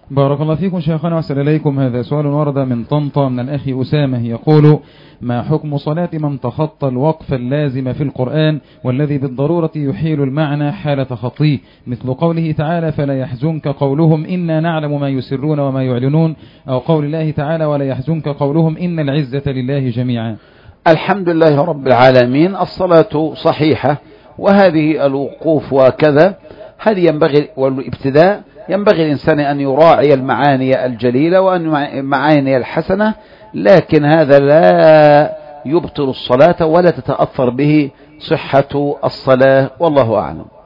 بارك الله فيكم شيخنا وأحسن إليكم. هذا سؤال ورد من طنطا من الأخ أسامة يقول: ما حكم صلاة من تخطى الوقف اللازم في القرآن والذي بالضرورة يحيل المعنى حال تخطيه، مثل قوله تعالى: فلا يحزنك قولهم إنا نعلم ما يسرون وما يعلنون، أو قول الله تعالى: ولا يحزنك قولهم إن العزة لله جميعا؟ الحمد لله رب العالمين، الصلاة صحيحة، وهذه الوقوف وكذا هذه ينبغي، والابتداء ينبغي الإنسان أن يراعي المعاني الجليلة والمعاني الحسنة، لكن هذا لا يبطل الصلاة ولا تتأثر به صحة الصلاة، والله أعلم.